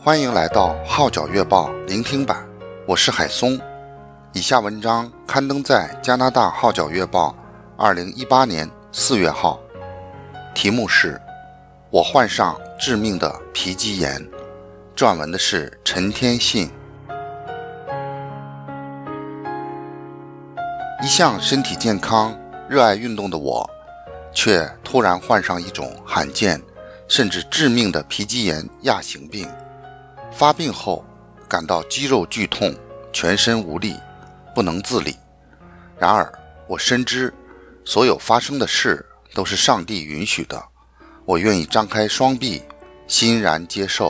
欢迎来到号角月报聆听版，我是海松。以下文章刊登在加拿大号角月报2018年4月号，题目是我患上致命的皮肌炎，撰文的是陈天信。一向身体健康、热爱运动的我，却突然患上一种罕见甚至致命的皮肌炎亚型病。发病后感到肌肉剧痛，全身无力，不能自理。然而我深知所有发生的事都是上帝允许的，我愿意张开双臂，欣然接受。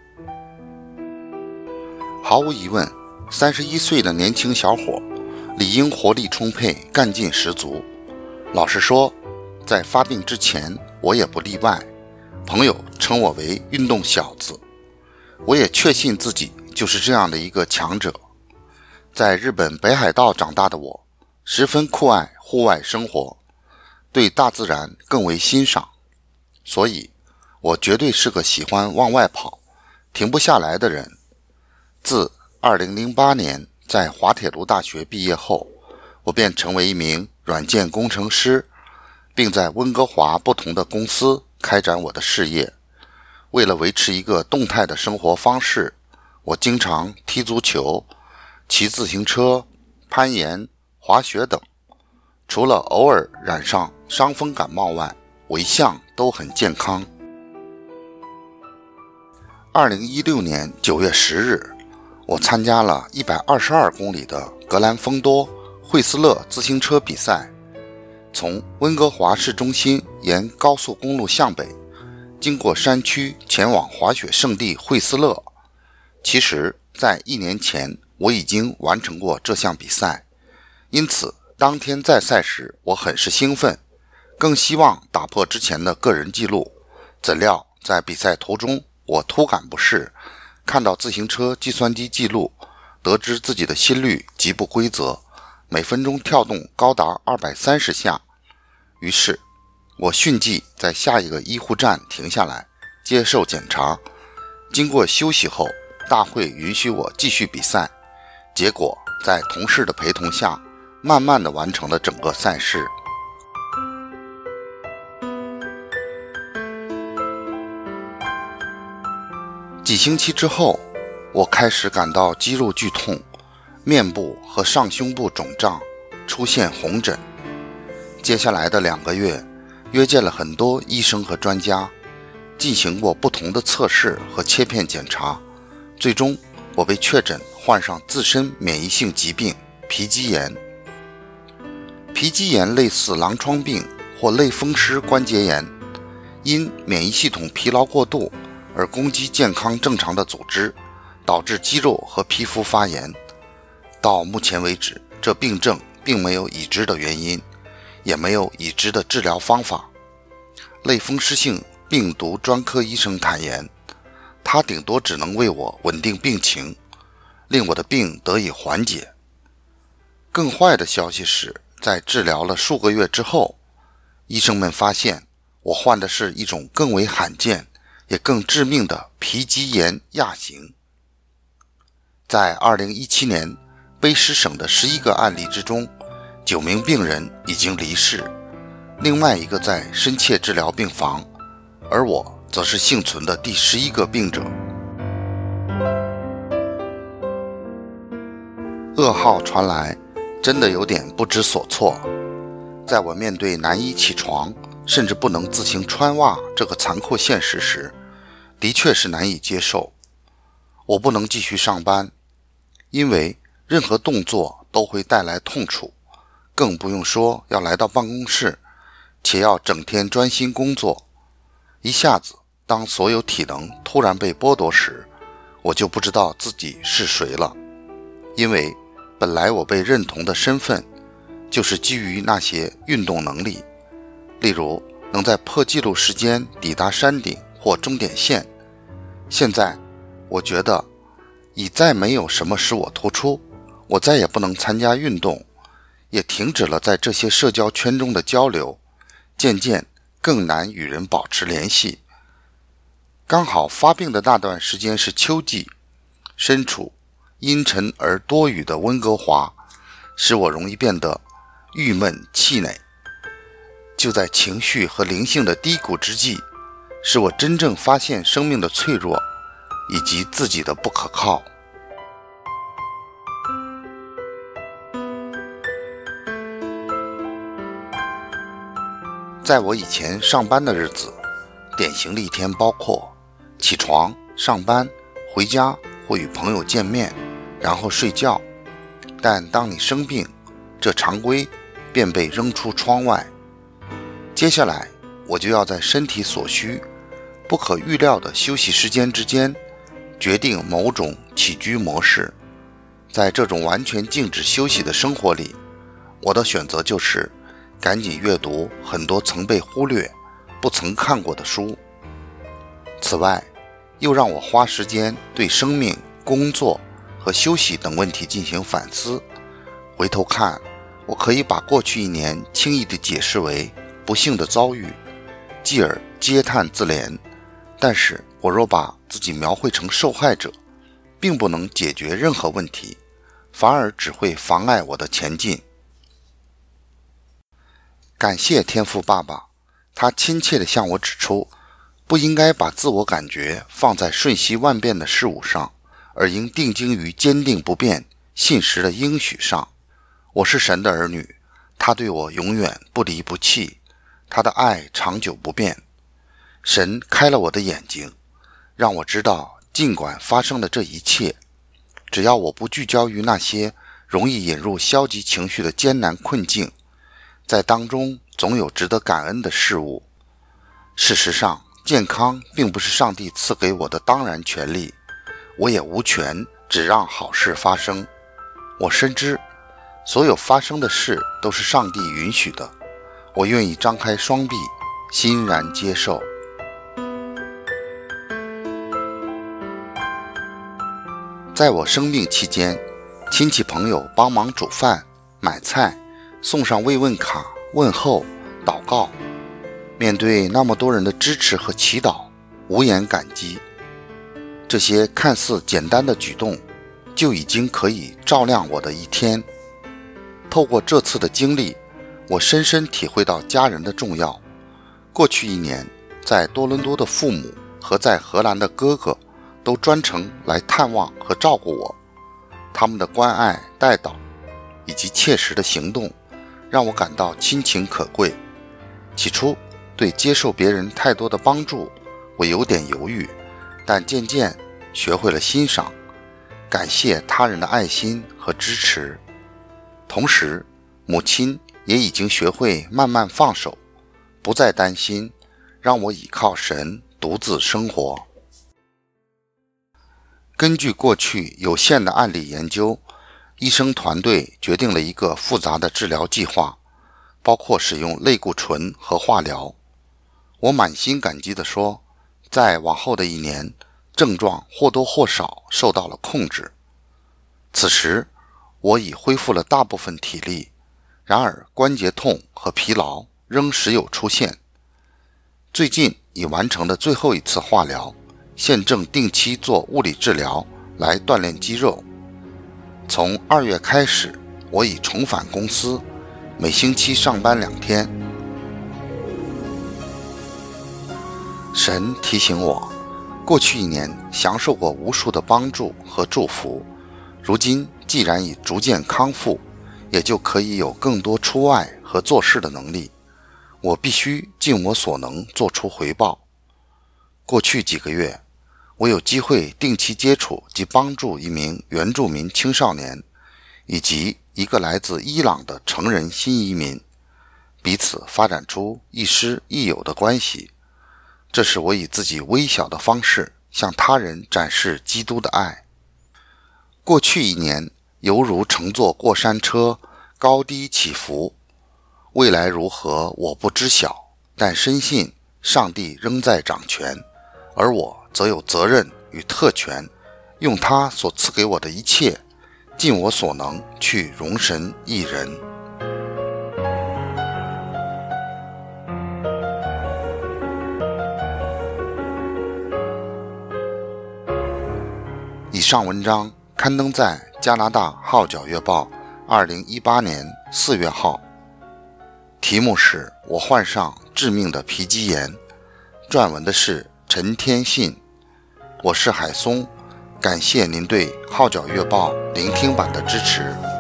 毫无疑问，31岁的年轻小伙理应活力充沛，干劲十足。老实说，在发病之前我也不例外，朋友称我为运动小子，我也确信自己就是这样的一个强者。在日本北海道长大的我，十分酷爱户外生活，对大自然更为欣赏，所以我绝对是个喜欢往外跑、停不下来的人。自2008年在滑铁卢大学毕业后，我便成为一名软件工程师，并在温哥华不同的公司开展我的事业。为了维持一个动态的生活方式，我经常踢足球、骑自行车、攀岩、滑雪等。除了偶尔染上伤风感冒外，我一向都很健康。2016年9月10日，我参加了122公里的格兰丰多惠斯勒自行车比赛，从温哥华市中心沿高速公路向北，经过山区前往滑雪胜地惠斯勒。其实在1年前我已经完成过这项比赛，因此当天在赛时我很是兴奋，更希望打破之前的个人纪录。怎料在比赛途中我突感不适，看到自行车计算机记录，得知自己的心率极不规则，每分钟跳动高达230下。于是我迅即在下一个医护站停下来接受检查。经过休息后，大会允许我继续比赛，结果在同事的陪同下慢慢地完成了整个赛事。几星期之后，我开始感到肌肉剧痛，面部和上胸部肿胀，出现红疹。接下来的2个月，约见了很多医生和专家，进行过不同的测试和切片检查，最终我被确诊患上自身免疫性疾病皮肌炎。皮肌炎类似狼疮病或类风湿关节炎，因免疫系统疲劳过度而攻击健康正常的组织，导致肌肉和皮肤发炎。到目前为止，这病症并没有已知的原因，也没有已知的治疗方法。类风湿性病毒专科医生坦言，他顶多只能为我稳定病情，令我的病得以缓解。更坏的消息是，在治疗了数个月之后，医生们发现我患的是一种更为罕见也更致命的皮肌炎亚型。在2017年卑诗省的11个案例之中，9名病人已经离世，另外一个在深切治疗病房，而我则是幸存的第11个病者。噩耗传来，真的有点不知所措。在我面对难以起床，甚至不能自行穿袜这个残酷现实时，的确是难以接受。我不能继续上班，因为任何动作都会带来痛楚，更不用说要来到办公室，且要整天专心工作。一下子，当所有体能突然被剥夺时，我就不知道自己是谁了。因为本来我被认同的身份，就是基于那些运动能力，例如能在破纪录时间抵达山顶或终点线。现在我觉得已再没有什么使我突出，我再也不能参加运动，也停止了在这些社交圈中的交流，渐渐更难与人保持联系。 刚好发病的那段时间是秋季，身处阴沉而多雨的温哥华，使我容易变得郁闷气馁。就在情绪和灵性的低谷之际，使我真正发现生命的脆弱以及自己的不可靠。在我以前上班的日子，典型的一天包括起床、上班、回家或与朋友见面，然后睡觉。但当你生病，这常规便被扔出窗外。接下来，我就要在身体所需、不可预料的休息时间之间，决定某种起居模式。在这种完全静止休息的生活里，我的选择就是赶紧阅读很多曾被忽略、不曾看过的书。此外，又让我花时间对生命、工作和休息等问题进行反思。回头看，我可以把过去一年轻易地解释为不幸的遭遇，继而嗟叹自怜。但是我若把自己描绘成受害者，并不能解决任何问题，反而只会妨碍我的前进。感谢天父爸爸，他亲切地向我指出，不应该把自我感觉放在瞬息万变的事物上，而应定睛于坚定不变、信实的应许上。我是神的儿女，他对我永远不离不弃，他的爱长久不变。神开了我的眼睛，让我知道，尽管发生了这一切，只要我不聚焦于那些容易引入消极情绪的艰难困境，在当中总有值得感恩的事物。事实上，健康并不是上帝赐给我的当然权利，我也无权只让好事发生。我深知，所有发生的事都是上帝允许的，我愿意张开双臂，欣然接受。在我生病期间，亲戚朋友帮忙煮饭、买菜，送上慰问卡、问候、祷告。面对那么多人的支持和祈祷，无言感激。这些看似简单的举动，就已经可以照亮我的一天。透过这次的经历，我深深体会到家人的重要。过去一年，在多伦多的父母和在荷兰的哥哥都专程来探望和照顾我，他们的关爱、带导以及切实的行动，让我感到亲情可贵。起初，对接受别人太多的帮助，我有点犹豫，但渐渐学会了欣赏、感谢他人的爱心和支持。同时，母亲也已经学会慢慢放手，不再担心，让我倚靠神独自生活。根据过去有限的案例研究，医生团队决定了一个复杂的治疗计划，包括使用类固醇和化疗。我满心感激地说，在往后的一年，症状或多或少受到了控制。此时，我已恢复了大部分体力，然而关节痛和疲劳仍时有出现。最近已完成的最后一次化疗，现正定期做物理治疗来锻炼肌肉。从2月开始，我已重返公司，每星期上班2天。神提醒我，过去一年享受过无数的帮助和祝福，如今既然已逐渐康复，也就可以有更多出外和做事的能力。我必须尽我所能做出回报。过去几个月，我有机会定期接触及帮助一名原住民青少年，以及一个来自伊朗的成人新移民，彼此发展出亦师亦友的关系。这是我以自己微小的方式向他人展示基督的爱。过去一年犹如乘坐过山车，高低起伏。未来如何我不知晓，但深信上帝仍在掌权，而我则有责任与特权，用他所赐给我的一切，尽我所能去容神益人。 上文章刊登在加拿大《号角月报》2018年4月号，题目是我患上致命的皮肌炎，撰文的是陈天信。我是海松，感谢您对《号角月报》聆听版的支持。